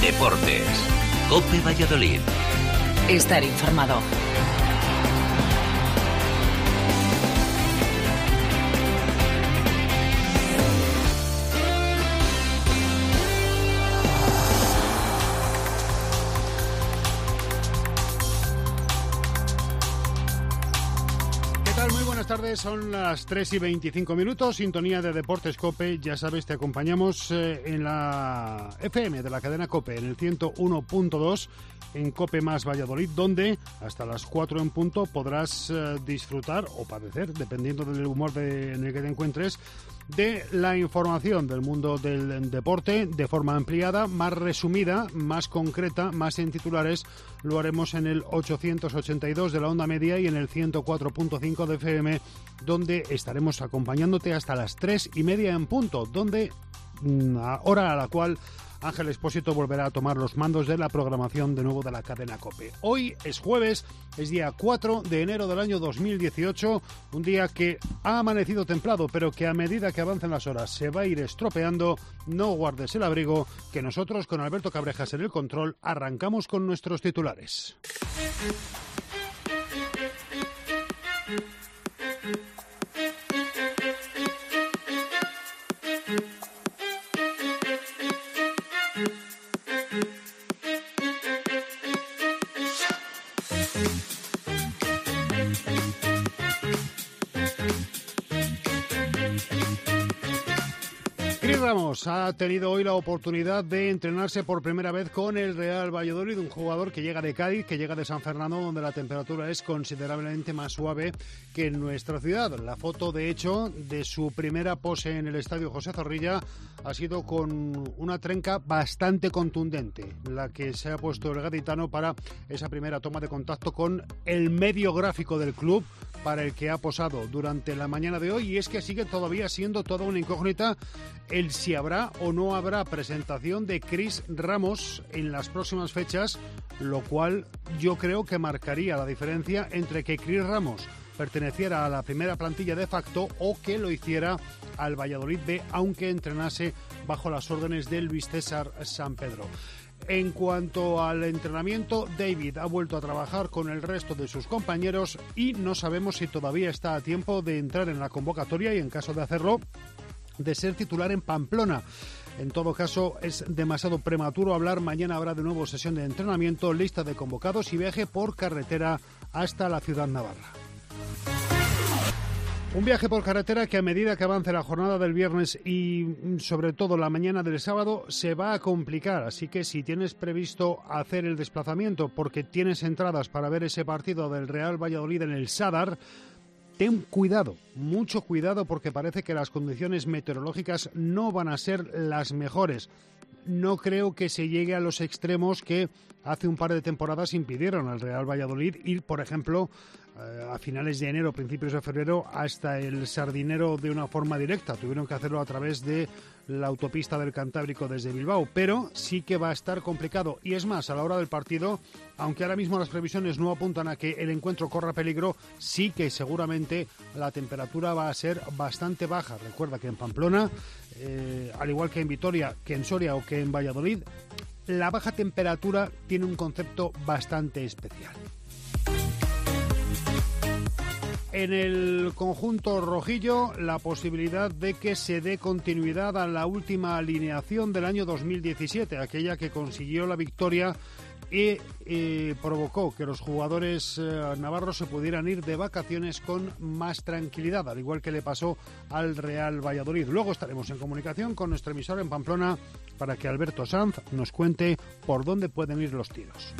Deportes. COPE Valladolid. Estar informado. Buenas tardes, son las 3:25, sintonía de Deportes COPE. Ya sabes, te acompañamos en la FM de la cadena COPE, en el 101.2, en COPE más Valladolid, donde hasta las 4 en punto podrás disfrutar o padecer, dependiendo del humor en el que te encuentres, de la información del mundo del deporte de forma ampliada, más resumida, más concreta, más en titulares. Lo haremos en el 882 de la onda media y en el 104.5 de FM, donde estaremos acompañándote hasta las 3:30 en punto, donde hora a la cual Ángel Expósito volverá a tomar los mandos de la programación de nuevo de la cadena COPE. Hoy es jueves, es día 4 de enero del año 2018, un día que ha amanecido templado, pero que a medida que avancen las horas se va a ir estropeando. No guardes el abrigo, que nosotros, con Alberto Cabrejas en el control, arrancamos con nuestros titulares. Ramos ha tenido hoy la oportunidad de entrenarse por primera vez con el Real Valladolid, un jugador que llega de Cádiz, que llega de San Fernando, donde la temperatura es considerablemente más suave que en nuestra ciudad. La foto, de hecho, de su primera pose en el estadio José Zorrilla ha sido con una trenca bastante contundente, la que se ha puesto el gaditano para esa primera toma de contacto con el medio gráfico del club, para el que ha posado durante la mañana de hoy, y es que sigue todavía siendo toda una incógnita el si habrá o no habrá presentación de Cris Ramos en las próximas fechas, lo cual yo creo que marcaría la diferencia entre que Cris Ramos perteneciera a la primera plantilla de facto o que lo hiciera al Valladolid B, aunque entrenase bajo las órdenes del Luis César Sampedro. En cuanto al entrenamiento, David ha vuelto a trabajar con el resto de sus compañeros y no sabemos si todavía está a tiempo de entrar en la convocatoria y, en caso de hacerlo, de ser titular en Pamplona. En todo caso, es demasiado prematuro hablar. Mañana habrá de nuevo sesión de entrenamiento, lista de convocados y viaje por carretera hasta la ciudad navarra. Un viaje por carretera que, a medida que avance la jornada del viernes y sobre todo la mañana del sábado, se va a complicar. Así que si tienes previsto hacer el desplazamiento porque tienes entradas para ver ese partido del Real Valladolid en el Sadar, ten cuidado, mucho cuidado, porque parece que las condiciones meteorológicas no van a ser las mejores. No creo que se llegue a los extremos que hace un par de temporadas impidieron al Real Valladolid ir, por ejemplo, a finales de enero, principios de febrero, hasta el Sardinero de una forma directa. Tuvieron que hacerlo a través de la autopista del Cantábrico desde Bilbao, pero sí que va a estar complicado. Y es más, a la hora del partido, aunque ahora mismo las previsiones no apuntan a que el encuentro corra peligro, sí que seguramente la temperatura va a ser bastante baja. Recuerda que en Pamplona, al igual que en Vitoria, que en Soria o que en Valladolid, la baja temperatura tiene un concepto bastante especial. En el conjunto rojillo, la posibilidad de que se dé continuidad a la última alineación del año 2017, aquella que consiguió la victoria y provocó que los jugadores navarros se pudieran ir de vacaciones con más tranquilidad, al igual que le pasó al Real Valladolid. Luego estaremos en comunicación con nuestro emisor en Pamplona para que Alberto Sanz nos cuente por dónde pueden ir los tiros.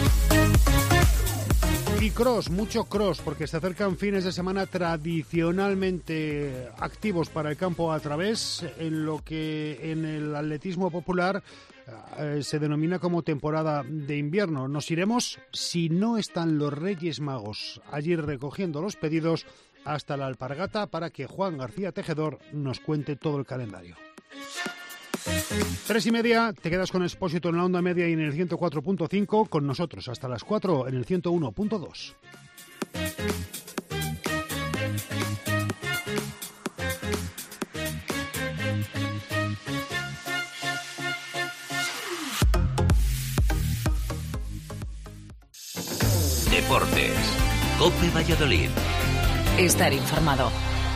Y cross, mucho cross, porque se acercan fines de semana tradicionalmente activos para el campo a través, en lo que en el atletismo popular se denomina como temporada de invierno. Nos iremos, si no están los Reyes Magos allí recogiendo los pedidos, hasta la Alpargata para que Juan García Tejedor nos cuente todo el calendario. 3:30, te quedas con Expósito en la onda media y en el 104.5, con nosotros hasta las 4 en el 101.2. Deportes. COPE Valladolid. Estar informado.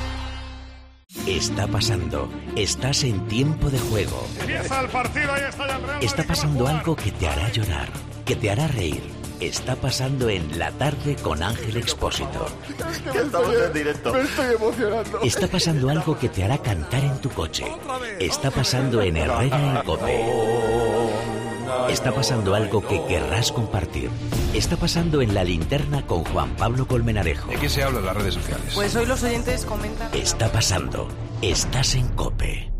Está pasando. Estás en tiempo de juego. Empieza el partido, ahí está ya el Real. Está pasando algo que te hará llorar, que te hará reír. Está pasando en La Tarde con Ángel Expósito. Que estamos en directo. Me estoy emocionando. Está pasando algo que te hará cantar en tu coche. Está pasando en Herrera en COPE. Está pasando algo que querrás compartir. Está pasando en La Linterna con Juan Pablo Colmenarejo. ¿De qué se habla en las redes sociales? Pues hoy los oyentes comentan. Está pasando. Estás en COPE.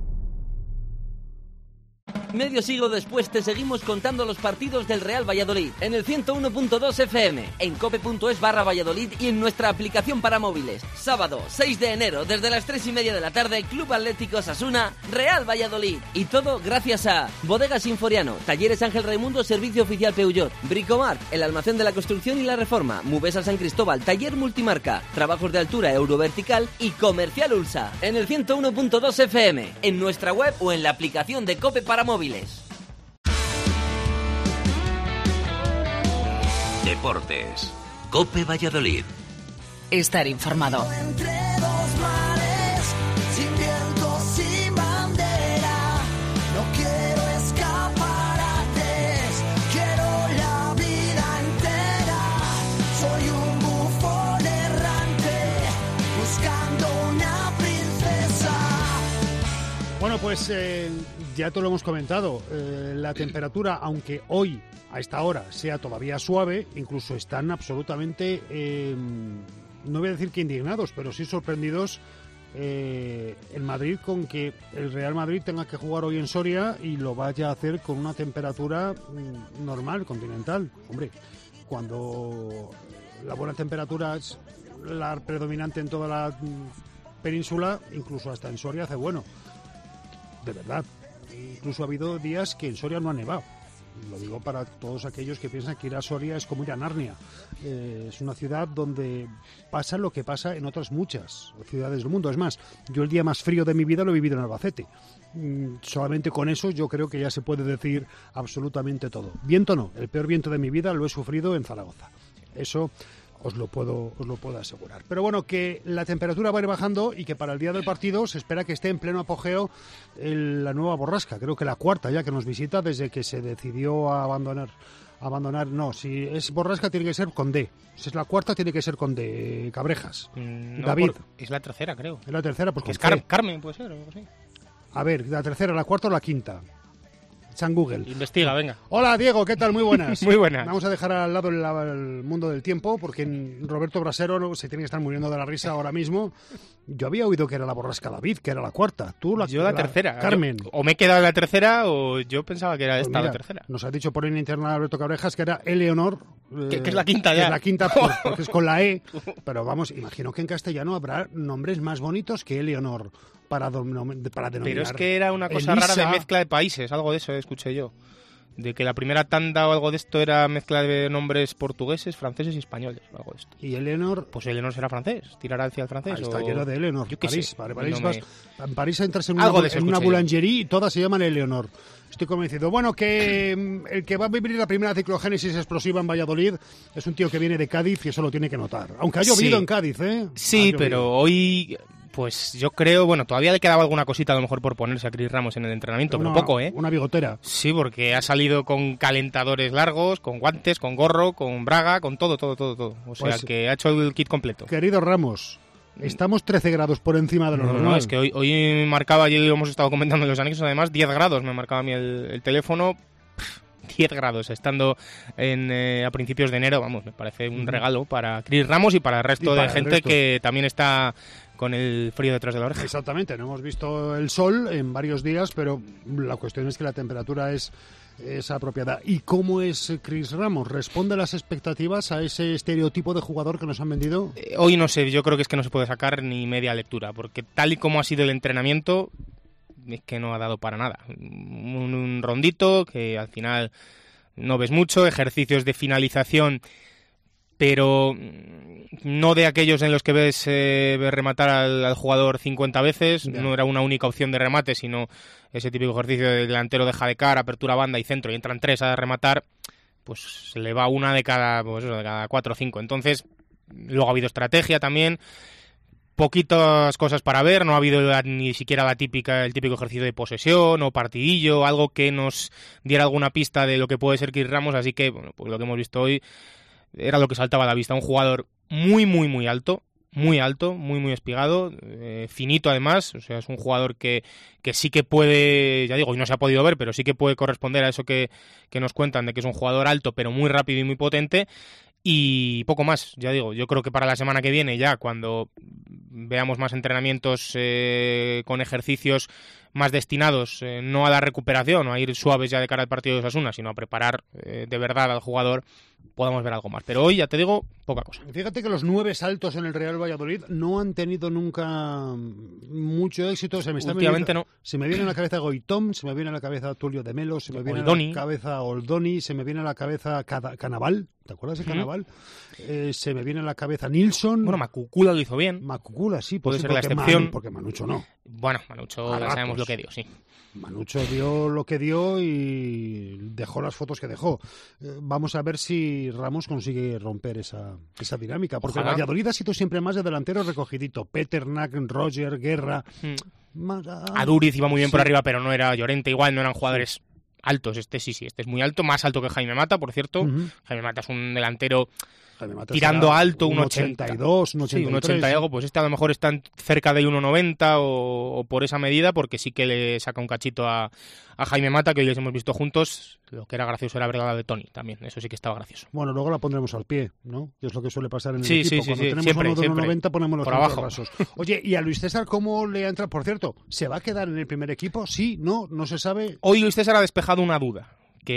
Medio siglo después te seguimos contando los partidos del Real Valladolid en el 101.2 FM, en cope.es/Valladolid y en nuestra aplicación para móviles. Sábado 6 de enero desde las 3:30 de la tarde, Club Atlético Osasuna, Real Valladolid. Y todo gracias a Bodegas Sinforiano, Talleres Ángel Raimundo, Servicio Oficial Peugeot, Bricomark, el almacén de la construcción y la reforma, Mubesa San Cristóbal, Taller Multimarca, Trabajos de Altura Eurovertical y Comercial Ulsa. En el 101.2 FM, en nuestra web o en la aplicación de Cope para móviles. Deportes. COPE Valladolid. Estar informado. Entre dos mares, sin viento, sin bandera, no quiero escaparates, quiero la vida entera. Soy un bufón errante, buscando una princesa. Bueno, pues ya te lo hemos comentado. La temperatura, aunque hoy a esta hora sea todavía suave, incluso están absolutamente, no voy a decir que indignados, pero sí sorprendidos en Madrid con que el Real Madrid tenga que jugar hoy en Soria y lo vaya a hacer con una temperatura normal, continental. Hombre, cuando la buena temperatura es la predominante en toda la península, incluso hasta en Soria hace bueno. De verdad. Incluso ha habido días que en Soria no ha nevado. Lo digo para todos aquellos que piensan que ir a Soria es como ir a Narnia. Es una ciudad donde pasa lo que pasa en otras muchas ciudades del mundo. Es más, yo el día más frío de mi vida lo he vivido en Albacete. Solamente con eso yo creo que ya se puede decir absolutamente todo. Viento no, el peor viento de mi vida lo he sufrido en Zaragoza. Eso os lo puedo asegurar. Pero bueno, que la temperatura va a ir bajando y que para el día del partido se espera que esté en pleno apogeo la nueva borrasca. Creo que la cuarta ya que nos visita desde que se decidió a abandonar. No, si es borrasca tiene que ser con D. Si es la cuarta tiene que ser con D. Cabrejas. No, David. Es la tercera, creo. Es la tercera, pues es con Carmen, puede ser, o algo así. A ver, la tercera, la cuarta o la quinta. San Google. Investiga, venga. Hola, Diego, ¿qué tal? Muy buenas. Muy buenas. Vamos a dejar al lado el mundo del tiempo, porque Roberto Brasero se tiene que estar muriendo de la risa ahora mismo. Yo había oído que era la borrasca David, que era la cuarta. Yo la tercera. Carmen. O me he quedado en la tercera o yo pensaba que era esta la tercera. Nos ha dicho por en internet Alberto Cabrejas que era Eleonor. Que es la quinta ya. Es la quinta porque es con la E. Pero vamos, imagino que en castellano habrá nombres más bonitos que Eleonor para denominar. Pero es que era una cosa Elisa. rara de mezcla de países, algo de eso escuché yo. De que la primera tanda o algo de esto era mezcla de nombres portugueses, franceses y españoles, o algo de esto. ¿Y Eleanor? Pues Eleanor será francés, tirará hacia el francés. Ahí está lleno de Eleanor. Yo qué París, sé. En París entras en en una boulangerie y todas se llaman Eleanor. Estoy convencido. Bueno, que el que va a vivir la primera ciclogénesis explosiva en Valladolid es un tío que viene de Cádiz y eso lo tiene que notar. Aunque ha llovido en Cádiz, ¿eh? Sí, pero hoy... Pues yo creo, bueno, todavía le quedaba alguna cosita a lo mejor por ponerse a Chris Ramos en el entrenamiento, pero poco, ¿eh? Una bigotera. Sí, porque ha salido con calentadores largos, con guantes, con gorro, con braga, con todo. O sea, Pues, que ha hecho el kit completo. Querido Ramos, estamos 13 grados por encima de lo normal. No, es que hoy marcaba, y lo hemos estado comentando en los anexos, además, 10 grados me marcaba a mí el teléfono. 10 grados, estando a principios de enero, vamos, me parece un regalo para Chris Ramos y para el resto de gente que también está con el frío detrás de la oreja. Exactamente, no hemos visto el sol en varios días, pero la cuestión es que la temperatura es apropiada. ¿Y cómo es Chris Ramos? ¿Responde a las expectativas, a ese estereotipo de jugador que nos han vendido? Hoy no sé, yo creo que es que no se puede sacar ni media lectura, porque tal y como ha sido el entrenamiento, es que no ha dado para nada. Un rondito que al final no ves mucho, ejercicios de finalización, pero no de aquellos en los que ves rematar al jugador 50 veces, no era una única opción de remate, sino ese típico ejercicio de delantero deja de cara, apertura banda y centro, y entran tres a rematar, pues se le va una de cada 4 o 5. Entonces, luego ha habido estrategia también, poquitas cosas para ver, no ha habido ni siquiera el típico ejercicio de posesión o partidillo, algo que nos diera alguna pista de lo que puede ser Chris Ramos, así que bueno, pues lo que hemos visto hoy era lo que saltaba a la vista, un jugador muy alto, muy espigado, finito además, o sea, es un jugador que sí que puede, ya digo, y no se ha podido ver, pero sí que puede corresponder a eso que nos cuentan de que es un jugador alto, pero muy rápido y muy potente. Y poco más, ya digo, yo creo que para la semana que viene ya, cuando veamos más entrenamientos con ejercicios más destinados no a la recuperación o a ir suaves ya de cara al partido de Osasuna, sino a preparar de verdad al jugador, podamos ver algo más. Pero hoy, ya te digo, poca cosa. Fíjate que los 9 saltos en el Real Valladolid no han tenido nunca mucho éxito. Últimamente no. Se me viene a la cabeza Goitom, se me viene a la cabeza Tulio de Melo, se me viene a la cabeza Oldoni, se me viene a la cabeza Canaval. ¿Te acuerdas de Canaval? Se me viene a la cabeza Nilsson. Bueno, Macucula lo hizo bien. Macucula, sí. Puede ser la excepción. Porque Manucho no. Bueno, Manucho ya sabemos lo que dio, sí. Manucho dio lo que dio y dejó las fotos que dejó. Vamos a ver si Ramos consigue romper esa dinámica. Porque Ojalá. Valladolid ha sido siempre más de delantero recogidito. Peternak, Roger, Guerra. Aduriz iba muy bien por arriba, pero no era Llorente. Igual no eran jugadores altos. Este es muy alto. Más alto que Jaime Mata, por cierto. Jaime Mata es un delantero tirando alto, un 82, un 83. Sí, un 80 y algo, pues este a lo mejor está cerca del 1,90 o por esa medida, porque sí que le saca un cachito a Jaime Mata, que hoy les hemos visto juntos. Lo que era gracioso era ver la de Tony también, eso sí que estaba gracioso. Bueno, luego la pondremos al pie, ¿no? Que es lo que suele pasar en el equipo. Cuando tenemos siempre, uno de 1,90 ponemos los por abajo. Rasos. Oye, ¿y a Luis César cómo le entra? Por cierto, ¿se va a quedar en el primer equipo? Sí, no se sabe. Hoy Luis César ha despejado una duda.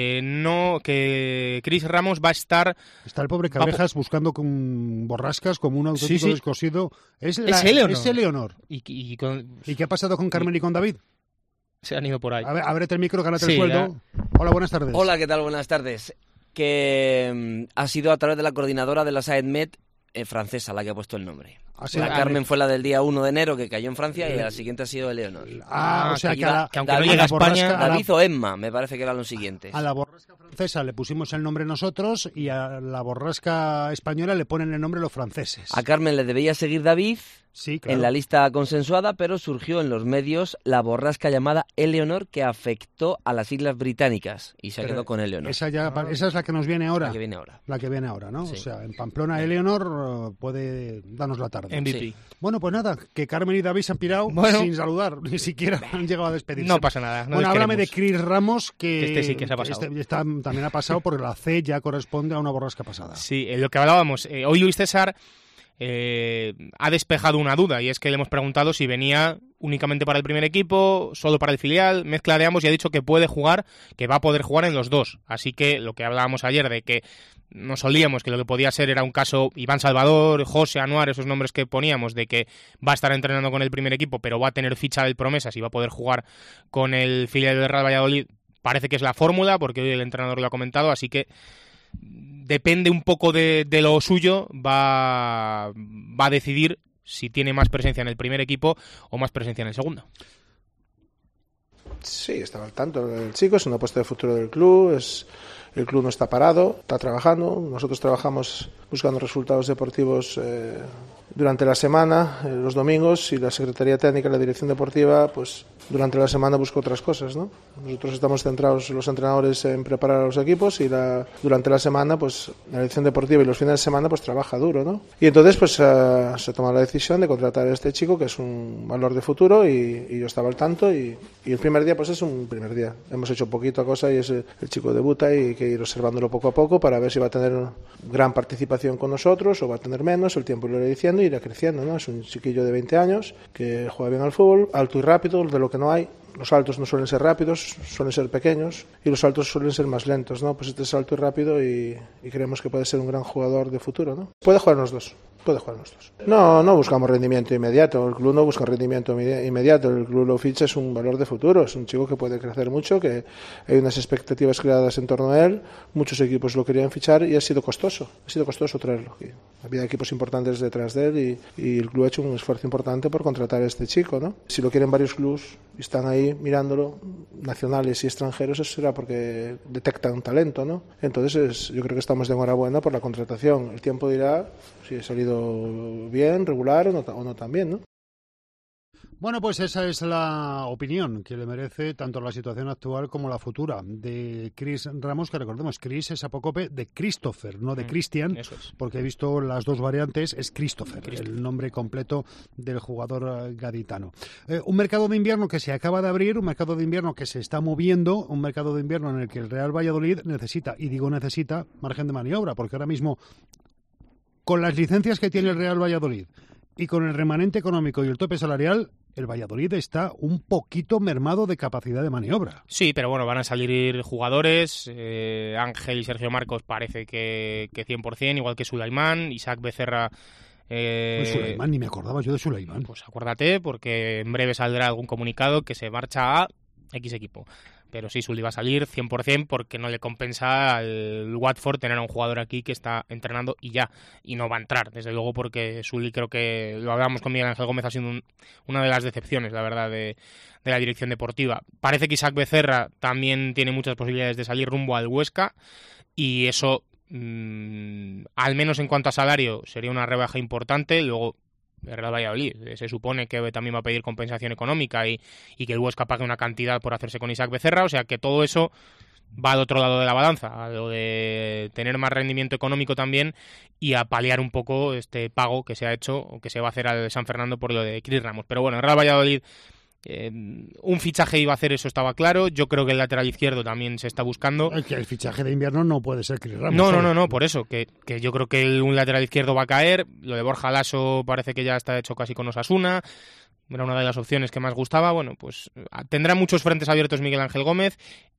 Que Chris Ramos va a estar... Está el pobre Cabrejas buscando con borrascas como un auténtico descosido. Es Eleonor. ¿Y qué ha pasado con Carmen y con David? Se han ido por ahí. A ver, ábrete el micro, gánate el sueldo. Hola, buenas tardes. Hola, ¿qué tal? Buenas tardes. Que ha sido a través de la coordinadora de la SAEDMED francesa la que ha puesto el nombre. La Carmen fue la del día 1 de enero que cayó en Francia y la siguiente ha sido Eleonor. O sea que aunque no llega a España... David o Emma, me parece que eran los siguientes. A la borrasca francesa le pusimos el nombre nosotros y a la borrasca española le ponen el nombre los franceses. A Carmen le debía seguir David en la lista consensuada, pero surgió en los medios la borrasca llamada Eleonor que afectó a las Islas Británicas y se quedó con Eleonor. Esa es la que nos viene ahora. La que viene ahora. ¿no? Sí. O sea, en Pamplona Eleonor puede darnos la tarde. MVP. Sí. Bueno, pues nada, que Carmen y David se han pirado sin saludar, ni siquiera han llegado a despedirse. No pasa nada. Bueno, háblame de Chris Ramos, que este sí que se ha pasado. También ha pasado porque la C ya corresponde a una borrasca pasada. Sí, lo que hablábamos. Hoy Luis César ha despejado una duda y es que le hemos preguntado si venía únicamente para el primer equipo, solo para el filial, mezcla de ambos, y ha dicho que puede jugar, que va a poder jugar en los dos. Así que lo que hablábamos ayer de que nos olíamos que lo que podía ser era un caso Iván Salvador, José Anuar, esos nombres que poníamos, de que va a estar entrenando con el primer equipo, pero va a tener ficha del Promesas y va a poder jugar con el filial del Real Valladolid. Parece que es la fórmula, porque hoy el entrenador lo ha comentado, así que depende un poco de lo suyo, va a decidir si tiene más presencia en el primer equipo o más presencia en el segundo. Sí, estaba al tanto. El chico es una apuesta de futuro del club, el club no está parado, está trabajando. Nosotros trabajamos buscando resultados deportivos durante la semana, los domingos, y la Secretaría Técnica y la Dirección Deportiva, pues durante la semana busca otras cosas, ¿no? Nosotros estamos centrados, los entrenadores, en preparar a los equipos y durante la semana, pues la Dirección Deportiva y los fines de semana, pues trabaja duro, ¿no? Y entonces, pues se toma la decisión de contratar a este chico, que es un valor de futuro, y yo estaba al tanto, y el primer día, pues es un primer día. Hemos hecho poquito cosa y el chico debuta y hay que ir observándolo poco a poco para ver si va a tener gran participación con nosotros o va a tener menos. El tiempo lo irá diciendo y irá creciendo, ¿no? Es un chiquillo de 20 años que juega bien al fútbol, alto y rápido, de lo que no hay. Los altos no suelen ser rápidos, suelen ser pequeños, y los altos suelen ser más lentos, ¿no? Pues este es alto y rápido y creemos que puede ser un gran jugador de futuro, ¿no? Puede jugar en los dos. No buscamos rendimiento inmediato, el club no busca rendimiento inmediato, el club lo ficha, es un valor de futuro, es un chico que puede crecer mucho, que hay unas expectativas creadas en torno a él, muchos equipos lo querían fichar y ha sido costoso traerlo aquí. Había equipos importantes detrás de él y el club ha hecho un esfuerzo importante por contratar a este chico, ¿no? Si lo quieren varios clubs y están ahí ahí mirándolo, nacionales y extranjeros, eso será porque detectan talento, ¿no? Entonces yo creo que estamos de enhorabuena por la contratación. El tiempo dirá si ha salido bien, regular o no también, ¿no? Bueno, pues esa es la opinión que le merece tanto la situación actual como la futura de Chris Ramos, que recordemos, Chris es apócope de Christopher, no de Christian, porque he visto las dos variantes, es Christopher, el nombre completo del jugador gaditano. Un mercado de invierno que se acaba de abrir, un mercado de invierno que se está moviendo, un mercado de invierno en el que el Real Valladolid necesita, y digo necesita, margen de maniobra, porque ahora mismo, con las licencias que tiene el Real Valladolid y con el remanente económico y el tope salarial, el Valladolid está un poquito mermado de capacidad de maniobra. Sí, pero bueno, van a salir jugadores. Ángel y Sergio Marcos parece que 100%, igual que Sulaimán, Isaac Becerra. Sulaimán, ni me acordaba yo de Sulaimán. Pues acuérdate, porque en breve saldrá algún comunicado que se marcha a X equipo. Pero sí, Sully va a salir 100% porque no le compensa al Watford tener a un jugador aquí que está entrenando y ya, y no va a entrar, desde luego, porque Sully, creo que lo hablábamos con Miguel Ángel Gómez, ha sido una de las decepciones, la verdad, de la dirección deportiva. Parece que Isaac Becerra también tiene muchas posibilidades de salir rumbo al Huesca, y eso, al menos en cuanto a salario, sería una rebaja importante. Luego, el Real Valladolid se supone que también va a pedir compensación económica y que el Huesca pague una cantidad por hacerse con Isaac Becerra, o sea que todo eso va al otro lado de la balanza, a lo de tener más rendimiento económico también y a paliar un poco este pago que se ha hecho o que se va a hacer al San Fernando por lo de Chris Ramos. Pero bueno, el Real Valladolid, un fichaje iba a hacer, eso estaba claro. Yo creo que el lateral izquierdo también se está buscando. Que el fichaje de invierno no puede ser Chris Ramos. No, por eso, que yo creo que un lateral izquierdo va a caer. Lo de Borja Laso parece que ya está hecho casi con Osasuna. Era una de las opciones que más gustaba. Bueno, pues tendrá muchos frentes abiertos Miguel Ángel Gómez,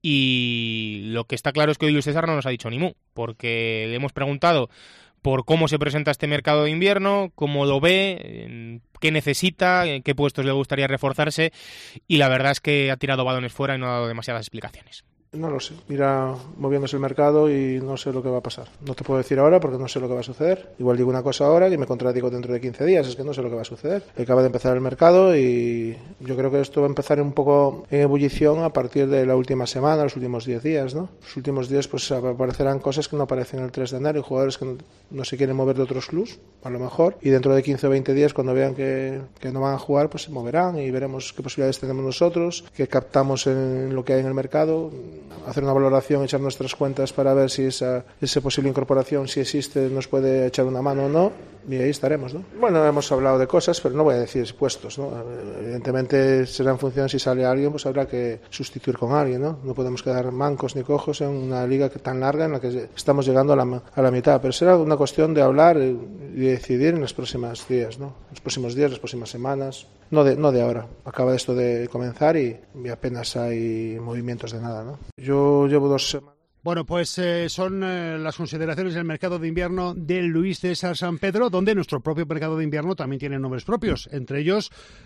y lo que está claro es que hoy Luis César no nos ha dicho ni mu, porque le hemos preguntado por cómo se presenta este mercado de invierno, cómo lo ve, qué necesita, en qué puestos le gustaría reforzarse, y la verdad es que ha tirado balones fuera y no ha dado demasiadas explicaciones. No lo sé, irá moviéndose el mercado y no sé lo que va a pasar. No te puedo decir ahora porque no sé lo que va a suceder. Igual digo una cosa ahora y me contradigo dentro de 15 días, es que no sé lo que va a suceder. Acaba de empezar el mercado y yo creo que esto va a empezar un poco en ebullición a partir de la última semana, los últimos 10 días, ¿no? Los últimos días pues aparecerán cosas que no aparecen el 3 de enero y jugadores que no se quieren mover de otros clubs, a lo mejor, y dentro de 15 o 20 días, cuando vean que no van a jugar, pues se moverán y veremos qué posibilidades tenemos nosotros, qué captamos en lo que hay en el mercado, hacer una valoración, echar nuestras cuentas para ver si esa posible incorporación, si existe, nos puede echar una mano o no, y ahí estaremos, ¿no? Bueno, hemos hablado de cosas, pero no voy a decir puestos, ¿no? Evidentemente será en función, si sale alguien, pues habrá que sustituir con alguien, ¿no? No podemos quedar mancos ni cojos en una liga tan larga en la que estamos llegando a la mitad, pero será una cuestión de hablar y decidir en los próximos días, ¿no? Los próximos días, las próximas semanas. No de ahora. Acaba esto de comenzar y apenas hay movimientos de nada, ¿no? Yo llevo 2 semanas. Bueno, pues son las consideraciones del mercado de invierno de Luis César San Pedro, donde nuestro propio mercado de invierno también tiene nombres propios. Entre ellos,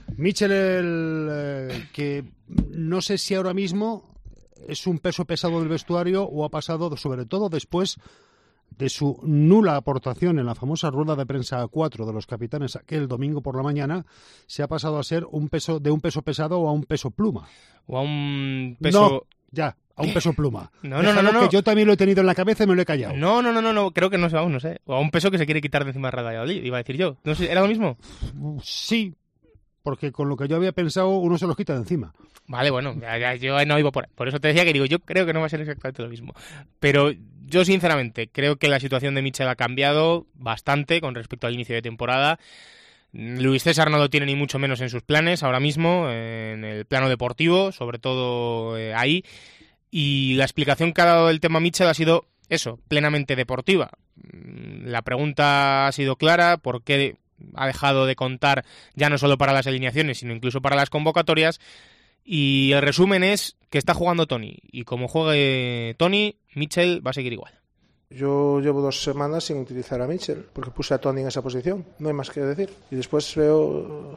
Michel, que no sé si ahora mismo es un peso pesado del vestuario o ha pasado, sobre todo después de su nula aportación en la famosa rueda de prensa a 4 de los capitanes aquel domingo por la mañana, se ha pasado a ser un peso pesado o a un peso pluma. O a un peso... No, ya, a un peso pluma. No. Que yo también lo he tenido en la cabeza y me lo he callado. No, creo que no sé aún, no sé. O a un peso que se quiere quitar de encima de Valladolid, iba a decir yo. No sé, ¿era lo mismo? Sí, porque con lo que yo había pensado uno se los quita de encima. Vale, bueno, yo no iba por eso te decía que digo, yo creo que no va a ser exactamente lo mismo. Pero yo sinceramente creo que la situación de Michel ha cambiado bastante con respecto al inicio de temporada. Luis César no lo tiene ni mucho menos en sus planes ahora mismo, en el plano deportivo, sobre todo ahí. Y la explicación que ha dado el tema Michel ha sido eso, plenamente deportiva. La pregunta ha sido clara, ¿por qué ha dejado de contar ya no solo para las alineaciones, sino incluso para las convocatorias? Y el resumen es que está jugando Toni, y como juegue Toni, Michel va a seguir igual. Yo llevo 2 semanas sin utilizar a Michel, porque puse a Toni en esa posición, no hay más que decir. Y después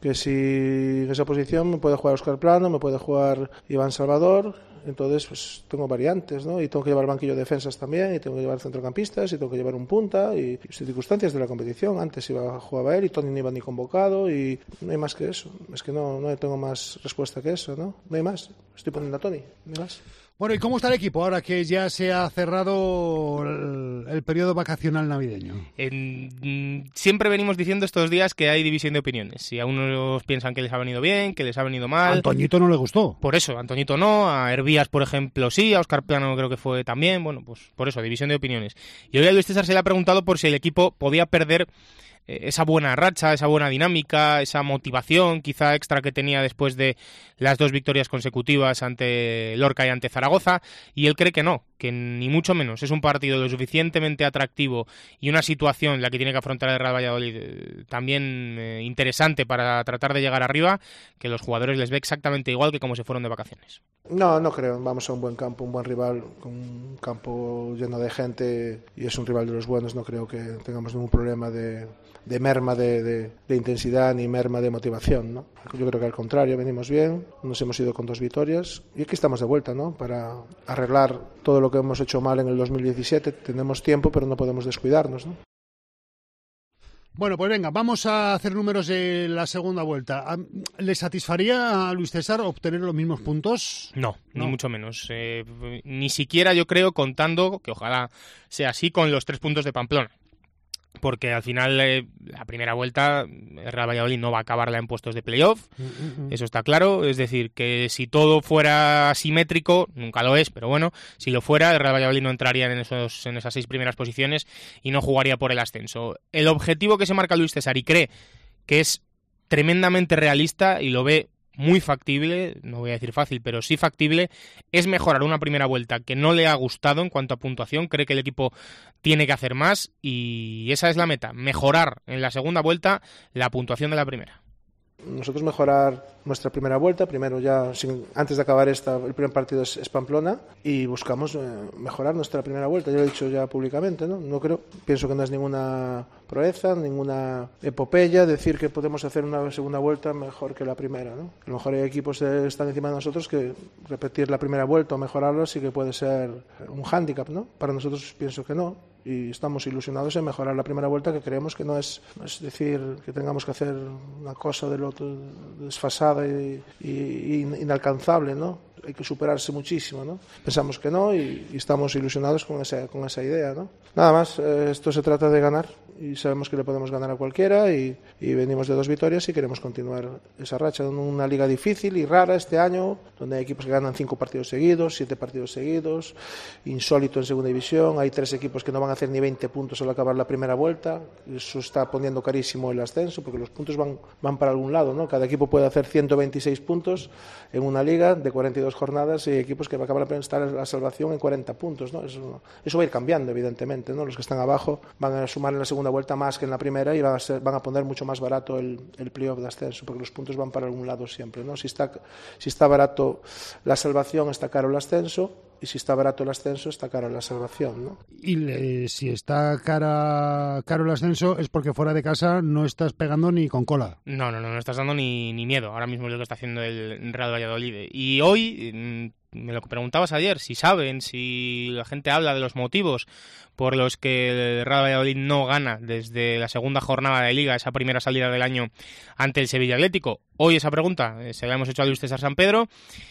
que si en esa posición me puede jugar Óscar Plano, me puede jugar Iván Salvador, entonces pues tengo variantes, ¿no? Y tengo que llevar banquillo de defensas también, y tengo que llevar centrocampistas, y tengo que llevar un punta, y circunstancias de la competición. Antes jugaba él y Tony no iba ni convocado, y no hay más que eso. Es que no tengo más respuesta que eso, ¿no? No hay más. Estoy poniendo a Tony, no hay más. Bueno, ¿y cómo está el equipo ahora que ya se ha cerrado el periodo vacacional navideño? Siempre venimos diciendo estos días que hay división de opiniones. Si a unos piensan que les ha venido bien, que les ha venido mal. A Antoñito no le gustó. Por eso, a Antoñito no, a Hervías, por ejemplo, sí, a Óscar Plano creo que fue también. Bueno, pues por eso, división de opiniones. Y hoy a Luis César se le ha preguntado por si el equipo podía perder esa buena racha, esa buena dinámica, esa motivación quizá extra que tenía después de las 2 victorias consecutivas ante Lorca y ante Zaragoza, y él cree que no, que ni mucho menos. Es un partido lo suficientemente atractivo y una situación la que tiene que afrontar el Real Valladolid también interesante para tratar de llegar arriba, que los jugadores les ve exactamente igual que como se fueron de vacaciones. No creo. Vamos a un buen campo, un buen rival, con un campo lleno de gente, y es un rival de los buenos. No creo que tengamos ningún problema de merma de intensidad ni merma de motivación, ¿no? Yo creo que al contrario, venimos bien, nos hemos ido con 2 victorias y aquí estamos de vuelta, ¿no? Para arreglar todo lo que hemos hecho mal en el 2017. Tenemos tiempo, pero no podemos descuidarnos, ¿no? Bueno, pues venga, vamos a hacer números de la segunda vuelta. ¿Le satisfaría a Luis César obtener los mismos puntos? No, ni mucho menos. Ni siquiera yo creo, contando, que ojalá sea así, con los 3 puntos de Pamplona. Porque al final la primera vuelta el Real Valladolid no va a acabarla en puestos de playoff, eso está claro. Es decir, que si todo fuera asimétrico, nunca lo es, pero bueno, si lo fuera, el Real Valladolid no entraría en esas 6 primeras posiciones y no jugaría por el ascenso. El objetivo que se marca Luis César, y cree que es tremendamente realista y lo ve muy factible, no voy a decir fácil, pero sí factible, es mejorar una primera vuelta que no le ha gustado en cuanto a puntuación. Cree que el equipo tiene que hacer más y esa es la meta, mejorar en la segunda vuelta la puntuación de la primera. Nosotros mejorar nuestra primera vuelta, primero ya antes de acabar el primer partido es Pamplona, y buscamos mejorar nuestra primera vuelta. Yo lo he dicho ya públicamente, ¿no? Pienso que no es ninguna proeza, ninguna epopeya decir que podemos hacer una segunda vuelta mejor que la primera, ¿no? A lo mejor hay equipos que están encima de nosotros que repetir la primera vuelta o mejorarla sí que puede ser un hándicap, ¿no? Para nosotros pienso que no, y estamos ilusionados en mejorar la primera vuelta, que creemos que no es decir que tengamos que hacer una cosa del otro desfasada y inalcanzable, ¿no? Hay que superarse muchísimo, ¿no? Pensamos que no, y estamos ilusionados con esa idea, ¿no? Nada más, esto se trata de ganar, y sabemos que le podemos ganar a cualquiera, y venimos de 2 victorias y queremos continuar esa racha en una liga difícil y rara este año, donde hay equipos que ganan 5 partidos seguidos, 7 partidos seguidos, insólito en segunda división. Hay 3 equipos que no van a hacer ni 20 puntos al acabar la primera vuelta. Eso está poniendo carísimo el ascenso, porque los puntos van para algún lado, ¿no? Cada equipo puede hacer 126 puntos en una liga de 42 jornadas, y hay equipos que acaban de estar en la salvación en 40 puntos, ¿no? Eso va a ir cambiando, evidentemente, ¿no? Los que están abajo van a sumar en la segunda vuelta más que en la primera, y van a poner mucho más barato el playoff de ascenso, porque los puntos van para algún lado siempre, ¿no? Si está barato la salvación, está caro el ascenso, y si está barato el ascenso, está caro la salvación, ¿no? Y si está caro el ascenso, es porque fuera de casa no estás pegando ni con cola. No estás dando ni miedo. Ahora mismo es lo que está haciendo el Real Valladolid. Y hoy, me lo preguntabas ayer, si la gente habla de los motivos por los que el Real Valladolid no gana desde la segunda jornada de Liga, esa primera salida del año ante el Sevilla Atlético. Hoy esa pregunta se la hemos hecho a Luis César San Pedro,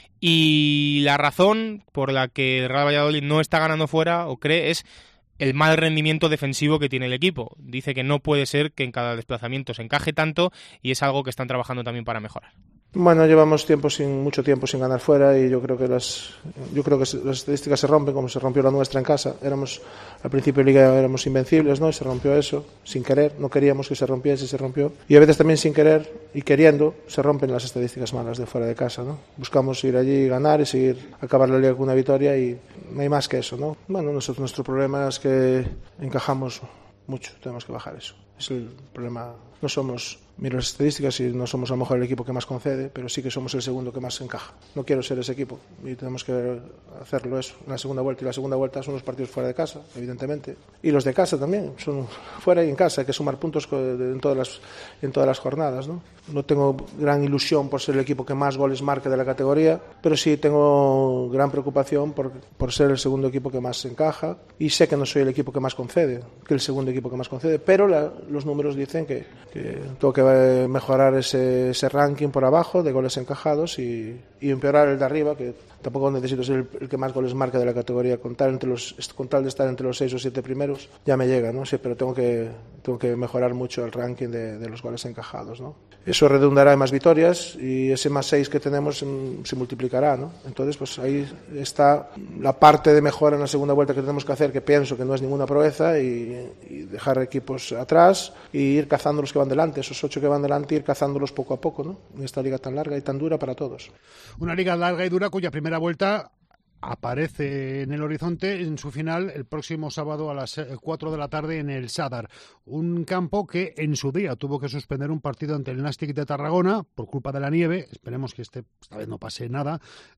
y la razón por la que el Real Valladolid no está ganando fuera, o cree, es el mal rendimiento defensivo que tiene el equipo. Dice que no puede ser que en cada desplazamiento se encaje tanto, y es algo que están trabajando también para mejorar. Bueno, llevamos mucho tiempo sin ganar fuera, y yo creo que las estadísticas se rompen como se rompió la nuestra en casa. Al principio de Liga éramos invencibles, ¿no? Y se rompió eso sin querer. No queríamos que se rompiese y se rompió. Y a veces también sin querer y queriendo se rompen las estadísticas malas de fuera de casa, ¿no? Buscamos ir allí y ganar y acabar la Liga con una victoria, y no hay más que eso, ¿no? Bueno, nuestro problema es que encajamos mucho, tenemos que bajar eso. Es el problema. No somos Miro las estadísticas y no somos a lo mejor el equipo que más concede, pero sí que somos el segundo que más encaja. No quiero ser ese equipo y tenemos que hacerlo eso, una segunda vuelta, y la segunda vuelta son los partidos fuera de casa, evidentemente, y los de casa también, son fuera y en casa, hay que sumar puntos en todas las jornadas, ¿no? No tengo gran ilusión por ser el equipo que más goles marque de la categoría, pero sí tengo gran preocupación por ser el segundo equipo que más encaja, y sé que no soy el equipo que más concede, que el segundo equipo que más concede, pero los números dicen que tengo que mejorar ese ranking por abajo de goles encajados y empeorar el de arriba, que tampoco necesito ser el que más goles marca de la categoría, con tal de estar entre los 6 o 7 primeros ya me llega, ¿no? Sí, pero tengo que mejorar mucho el ranking de los goles encajados, ¿no? Eso redundará en más victorias y ese más 6 que tenemos se multiplicará, ¿no? Entonces, pues ahí está la parte de mejora en la segunda vuelta que tenemos que hacer, que pienso que no es ninguna proeza, y dejar equipos atrás y ir cazando los que van delante, esos 8 que van delante, ir cazándolos poco a poco, ¿no? En esta liga tan larga y tan dura para todos. Una liga larga y dura cuya primera vuelta aparece en el horizonte en su final el próximo sábado a las 4 de la tarde en el Sadar, un campo que en su día tuvo que suspender un partido ante el Nàstic de Tarragona por culpa de la nieve. Esperemos que esta vez no pase nada,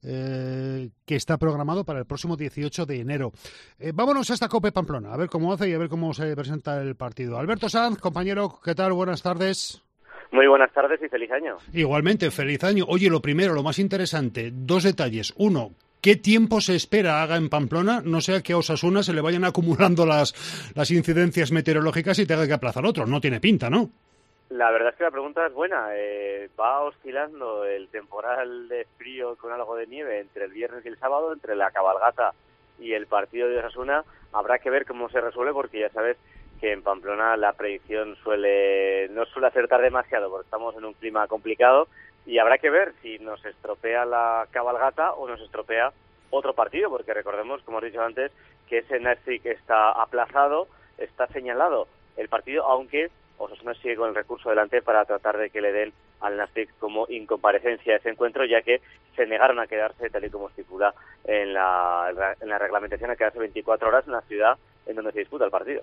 que está programado para el próximo 18 de enero. Vámonos a esta COPE Pamplona, a ver cómo hace y a ver cómo se presenta el partido. Alberto Sanz, compañero, ¿qué tal? Buenas tardes. Muy buenas tardes y feliz año. Igualmente, feliz año. Oye, lo primero, lo más interesante, 2 detalles. Uno, ¿qué tiempo se espera haga en Pamplona? No sea que a Osasuna se le vayan acumulando las incidencias meteorológicas y tenga que aplazar otro. No tiene pinta, ¿no? La verdad es que la pregunta es buena. Va oscilando el temporal de frío con algo de nieve entre el viernes y el sábado, entre la cabalgata y el partido de Osasuna. Habrá que ver cómo se resuelve, porque ya sabes que en Pamplona la predicción no suele acertar demasiado, porque estamos en un clima complicado, y habrá que ver si nos estropea la cabalgata o nos estropea otro partido, porque recordemos, como os he dicho antes, que ese Nàstic está aplazado, está señalado el partido, aunque Osasuna sigue con el recurso delante para tratar de que le den al Nàstic como incomparecencia a ese encuentro, ya que se negaron a quedarse, tal y como estipula en la reglamentación, a quedarse 24 horas en la ciudad en donde se disputa el partido.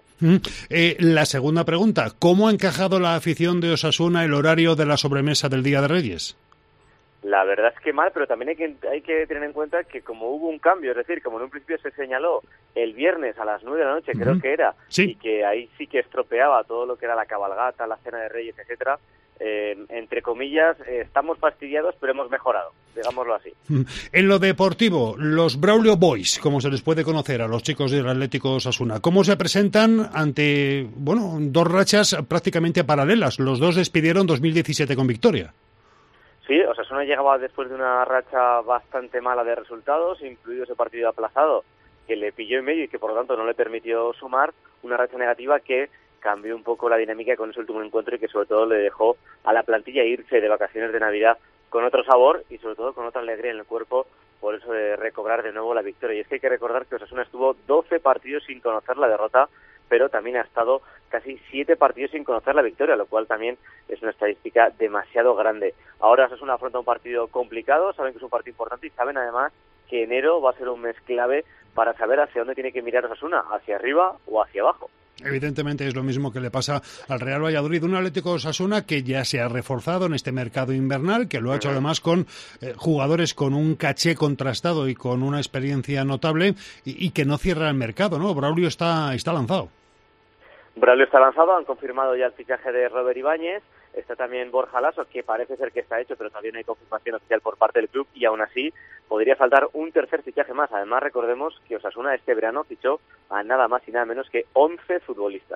La segunda pregunta, ¿cómo ha encajado la afición de Osasuna el horario de la sobremesa del Día de Reyes? La verdad es que mal, pero también hay que tener en cuenta que como hubo un cambio, es decir, como en un principio se señaló el viernes a las 9 de la noche, creo que era, sí, y que ahí sí que estropeaba todo lo que era la cabalgata, la cena de Reyes, etcétera, entre comillas, estamos fastidiados, pero hemos mejorado, digámoslo así. En lo deportivo, los Braulio Boys, como se les puede conocer a los chicos del Atlético Osasuna, ¿cómo se presentan ante, dos rachas prácticamente paralelas? Los dos despidieron 2017 con victoria. Sí, Osasuna llegaba después de una racha bastante mala de resultados, incluido ese partido aplazado que le pilló en medio y que por lo tanto no le permitió sumar, una racha negativa que cambió un poco la dinámica con ese último encuentro y que sobre todo le dejó a la plantilla irse de vacaciones de Navidad con otro sabor y sobre todo con otra alegría en el cuerpo por eso de recobrar de nuevo la victoria. Y es que hay que recordar que Osasuna estuvo 12 partidos sin conocer la derrota, pero también ha estado casi 7 partidos sin conocer la victoria, lo cual también es una estadística demasiado grande. Ahora Osasuna afronta un partido complicado, saben que es un partido importante y saben además que enero va a ser un mes clave para saber hacia dónde tiene que mirar Osasuna, hacia arriba o hacia abajo. Evidentemente es lo mismo que le pasa al Real Valladolid, un Atlético Osasuna que ya se ha reforzado en este mercado invernal, que lo ha hecho además con jugadores con un caché contrastado y con una experiencia notable y que no cierra el mercado, ¿no? Braulio está lanzado. Braulio está lanzado, han confirmado ya el fichaje de Robert Ibáñez, está también Borja Laso, que parece ser que está hecho, pero todavía no hay confirmación oficial por parte del club, y aún así podría faltar un tercer fichaje más. Además, recordemos que Osasuna este verano fichó a nada más y nada menos que 11 futbolistas.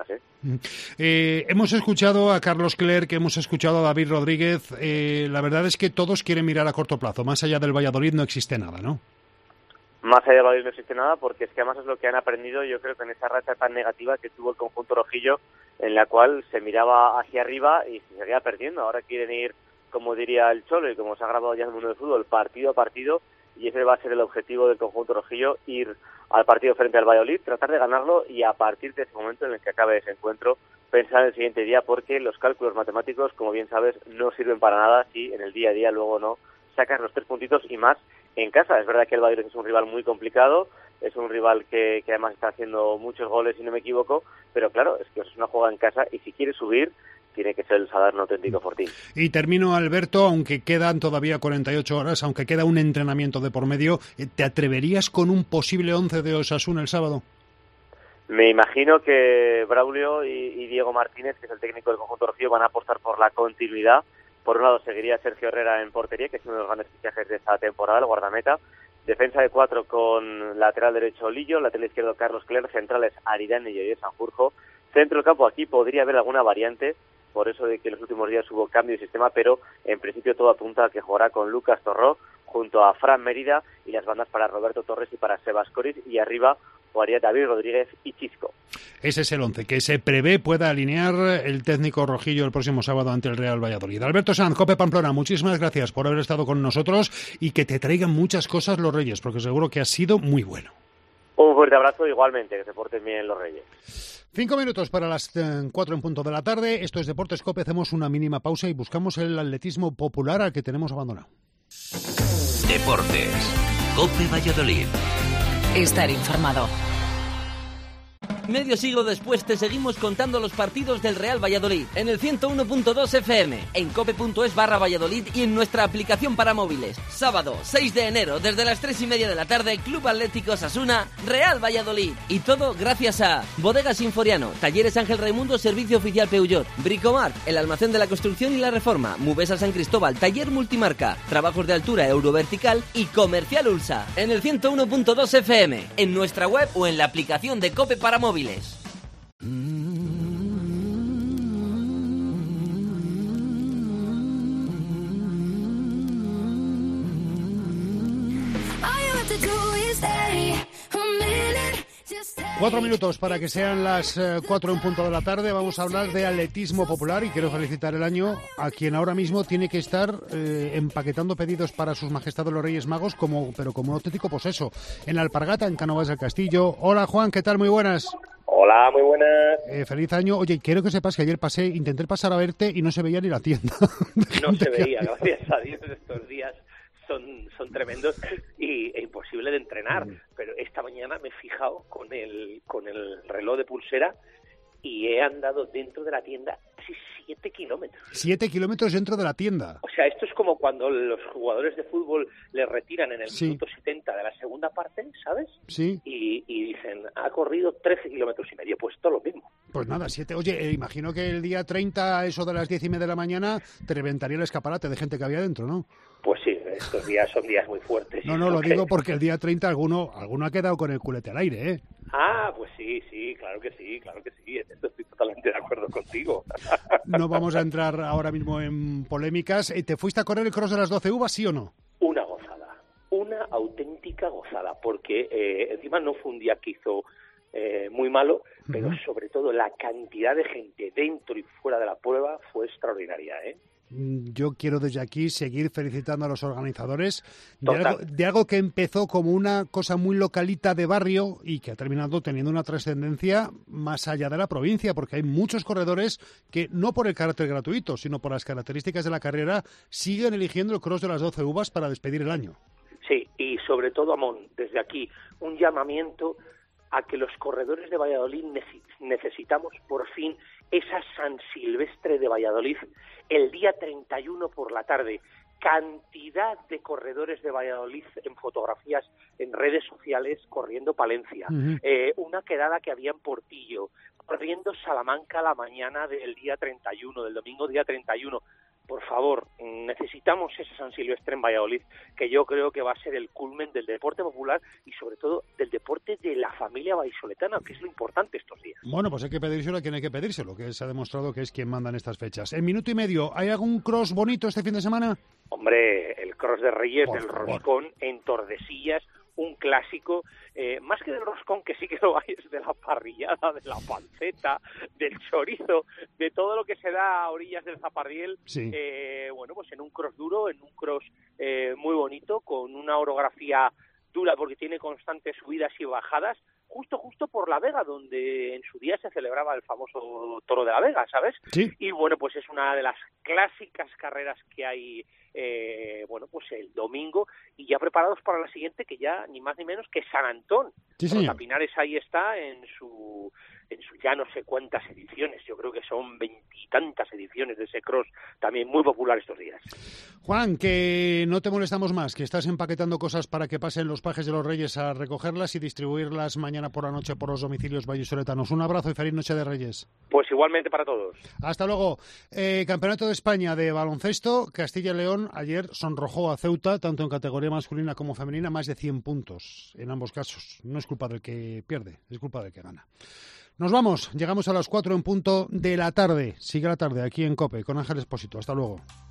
Hemos escuchado a Carlos Clerc, hemos escuchado a David Rodríguez, la verdad es que todos quieren mirar a corto plazo, más allá del Valladolid no existe nada, ¿no? Más allá del Valladolid no existe nada, porque es que además es lo que han aprendido, yo creo que en esa racha tan negativa que tuvo el conjunto rojillo, en la cual se miraba hacia arriba y se seguía perdiendo. Ahora quieren ir, como diría el Cholo y como se ha grabado ya en el mundo del fútbol, partido a partido, y ese va a ser el objetivo del conjunto rojillo, ir al partido frente al Valladolid, tratar de ganarlo y a partir de ese momento en el que acabe ese encuentro, pensar en el siguiente día, porque los cálculos matemáticos, como bien sabes, no sirven para nada si en el día a día luego no sacas los 3 puntitos y más en casa. Es verdad que el Valladolid es un rival muy complicado, es un rival que además está haciendo muchos goles, si no me equivoco, pero claro, es que Osasuna juega en casa y si quiere subir, tiene que ser el Sadar un auténtico fortín. Y termino, Alberto, aunque quedan todavía 48 horas, aunque queda un entrenamiento de por medio, ¿te atreverías con un posible 11 de Osasuna el sábado? Me imagino que Braulio y Diego Martínez, que es el técnico del conjunto rojillo, van a apostar por la continuidad. Por un lado seguiría Sergio Herrera en portería, que es uno de los grandes fichajes de esta temporada, el guardameta. Defensa de 4 con lateral derecho Lillo, lateral izquierdo Carlos Cler, centrales Aridane y Oyer Sanjurjo. Centro del campo, aquí podría haber alguna variante, por eso de que en los últimos días hubo cambio de sistema, pero en principio todo apunta a que jugará con Lucas Torró junto a Fran Mérida y las bandas para Roberto Torres y para Sebas Coriz, y arriba jugaría David Rodríguez y Chisco. Ese es el 11 que se prevé pueda alinear el técnico rojillo el próximo sábado ante el Real Valladolid. Alberto Sanz, COPE Pamplona, muchísimas gracias por haber estado con nosotros y que te traigan muchas cosas los Reyes, porque seguro que ha sido muy bueno. Un fuerte abrazo, igualmente, que se porten bien los Reyes. 5 minutos para las 4 en punto de la tarde. Esto es Deportes COPE. Hacemos una mínima pausa y buscamos el atletismo popular al que tenemos abandonado. Deportes. COPE Valladolid. Estar informado. Medio siglo después te seguimos contando los partidos del Real Valladolid en el 101.2 FM, en cope.es/Valladolid y en nuestra aplicación para móviles. Sábado 6 de enero desde las 3:30 de la tarde, Club Atlético Osasuna, Real Valladolid. Y todo gracias a Bodegas Sinforiano, Talleres Ángel Raimundo, Servicio Oficial Peugeot, Bricomart, el almacén de la construcción y la reforma, Mubesa San Cristóbal, Taller Multimarca, Trabajos de Altura Eurovertical y Comercial Ulsa. En el 101.2 FM, en nuestra web o en la aplicación de Cope para móviles. Cuatro minutos para que sean las 4 en punto de la tarde. Vamos a hablar de atletismo popular y quiero felicitar el año a quien ahora mismo tiene que estar empaquetando pedidos para sus majestades los Reyes Magos, pero como un auténtico poseso. En la Alpargata, en Cánovas del Castillo. Hola Juan, ¿qué tal? Muy buenas. Hola, muy buenas. Feliz año. Oye, quiero que sepas que ayer intenté pasar a verte y no se veía ni la tienda. No se veía, gracias a Dios, estos días son tremendos e imposible de entrenar, pero esta mañana me he fijado con el reloj de pulsera y he andado dentro de la tienda casi 7 kilómetros. 7 kilómetros dentro de la tienda. O sea, esto es como cuando los jugadores de fútbol les retiran en el minuto 70 de la segunda parte, ¿sabes? Sí. Y dicen, ha corrido 13 kilómetros y medio, pues todo lo mismo. Pues nada, 7. Oye, imagino que el día 30, eso de las 10:30 de la mañana, te reventaría el escaparate de gente que había dentro, ¿no? Pues sí, estos días son días muy fuertes. No, lo digo porque el día 30 alguno ha quedado con el culete al aire, ¿eh? Ah, pues sí, claro que sí. En esto estoy totalmente de acuerdo contigo. No vamos a entrar ahora mismo en polémicas. ¿Te fuiste a correr el cross de las 12 uvas, sí o no? Una gozada, una auténtica gozada, porque encima no fue un día que hizo muy malo, pero sobre todo la cantidad de gente dentro y fuera de la prueba fue extraordinaria, ¿eh? Yo quiero desde aquí seguir felicitando a los organizadores de algo que empezó como una cosa muy localita de barrio y que ha terminado teniendo una trascendencia más allá de la provincia, porque hay muchos corredores que no por el carácter gratuito, sino por las características de la carrera, siguen eligiendo el cross de las 12 uvas para despedir el año. Sí, y sobre todo, Amón, desde aquí, un llamamiento a que los corredores de Valladolid necesitamos por fin esa San Silvestre de Valladolid el día 31 por la tarde. Cantidad de corredores de Valladolid en fotografías en redes sociales corriendo Palencia. Una quedada que había en Portillo, corriendo Salamanca la mañana del día 31, del domingo día 31. Por favor, necesitamos ese San Silvestre en Valladolid, que yo creo que va a ser el culmen del deporte popular y sobre todo del deporte de la familia vallisoletana, que es lo importante estos días. Bueno, pues hay que pedírselo a quien hay que pedírselo, que se ha demostrado que es quien manda en estas fechas. En minuto y medio, ¿hay algún cross bonito este fin de semana? Hombre, el cross de Reyes, del Roscón en Tordesillas, un clásico, más que del roscón, que sí que lo hay, es de la parrillada, de la panceta, del chorizo, de todo lo que se da a orillas del Zapardiel. Sí. Bueno, pues en un cross duro, en un cross muy bonito, con una orografía dura porque tiene constantes subidas y bajadas, justo por La Vega, donde en su día se celebraba el famoso Toro de la Vega, ¿sabes? Sí. Y bueno, pues es una de las clásicas carreras que hay, bueno, pues el domingo, y ya preparados para la siguiente, que ya ni más ni menos que San Antón. Sí, Pinares ahí está en su en su ya no sé cuántas ediciones, yo creo que son 20 y tantas ediciones de ese cross, también muy popular estos días. Juan, que no te molestamos más, que estás empaquetando cosas para que pasen los pajes de los Reyes a recogerlas y distribuirlas mañana por la noche por los domicilios vallisoletanos. Un abrazo y feliz noche de Reyes. Pues igualmente para todos. Hasta luego. Campeonato de España de baloncesto, Castilla y León ayer sonrojó a Ceuta, tanto en categoría masculina como femenina, más de 100 puntos en ambos casos. No es culpa del que pierde, es culpa del que gana. Nos vamos, llegamos a las 4 en punto de la tarde. Sigue la tarde aquí en COPE con Ángel Expósito. Hasta luego.